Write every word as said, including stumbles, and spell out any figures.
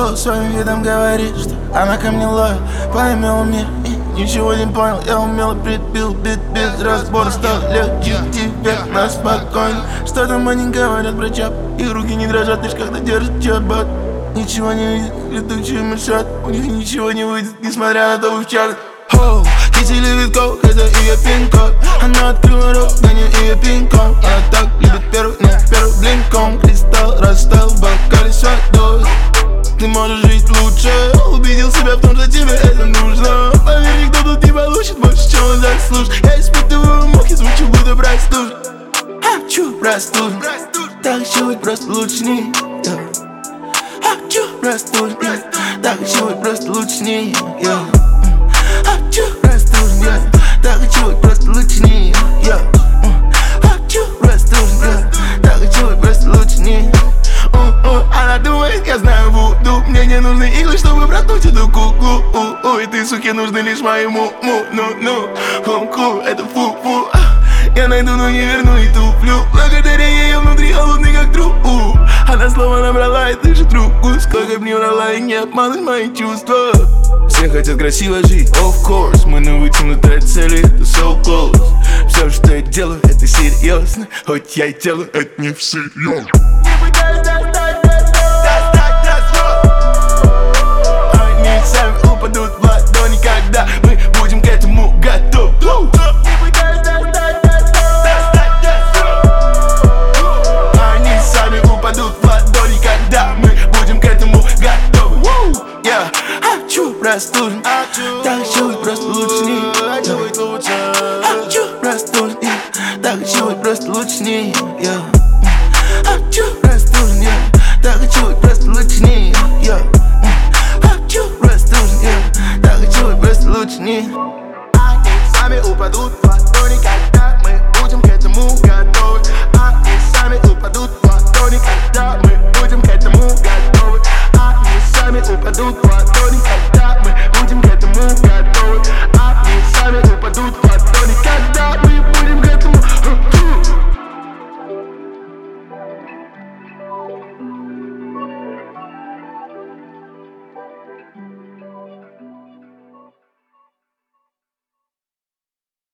О, своим видом говорит, что она ко мне лоя. Поймел мир и ничего не понял. Я умело прибил бит без разбора. Стал легким тебе на спокойно. Что там они говорят про чап? Их руки не дрожат, лишь когда держат чабат. Ничего не видит, летучие мешат. У них ничего не выйдет, несмотря на то, в чарт. Хоу, Кити любит кок, это ее пин-код. Она открыла рот, гоню ее пинком. Она так любит первый, но первый блинком. Кристалл растаял в бокале с водой. Ты можешь жить лучше, убедил себя в том, что тебе это нужно. Поверь, никто тут не получит больше, чем он заслужит. Я испытываю муки, звучу, будто простужен. Хочу простужен, так хочу быть просто лучше не. Хочу простужен, так хочу быть просто лучше не. Хочу простужен, я так хочу быть просто лучше не. Хочу простужен, я так хочу быть просто лучше не. Она думает, я знаю вуду. Мне не нужны иглы, чтобы проткнуть эту куклу. Ой, ты, суки, нужны лишь моему му. Ну-ну, ху-ху, это фу-фу. Я найду, но не верну и туплю. Благодаря ей внутри холодный, как труп. Она слово набрала и дышит руку. Сколько б не врала и не обмануть мои чувства. Все хотят красиво жить, of course. Мы на вытянутой цели, это so close. Все, что я делаю, это серьезно. Хоть я и делаю это не всерьез. Они сами упадут в ладони, когда мы будем к этому готовы. Они сами упадут в ладони, когда мы будем к этому готовы. Я хочу простужен, так хочу быть просто лучше не. Хочу простужен, так хочу быть просто лучше не. Хочу простужен, я так хочу быть просто лучше не. Хочу простужен, я так хочу быть просто лучше не. Они сами упадут в ладони, когда мы будем к этому готовы. Они сами упадут в ладони, когда мы будем к этому готовы. Они сами упадут в ладони.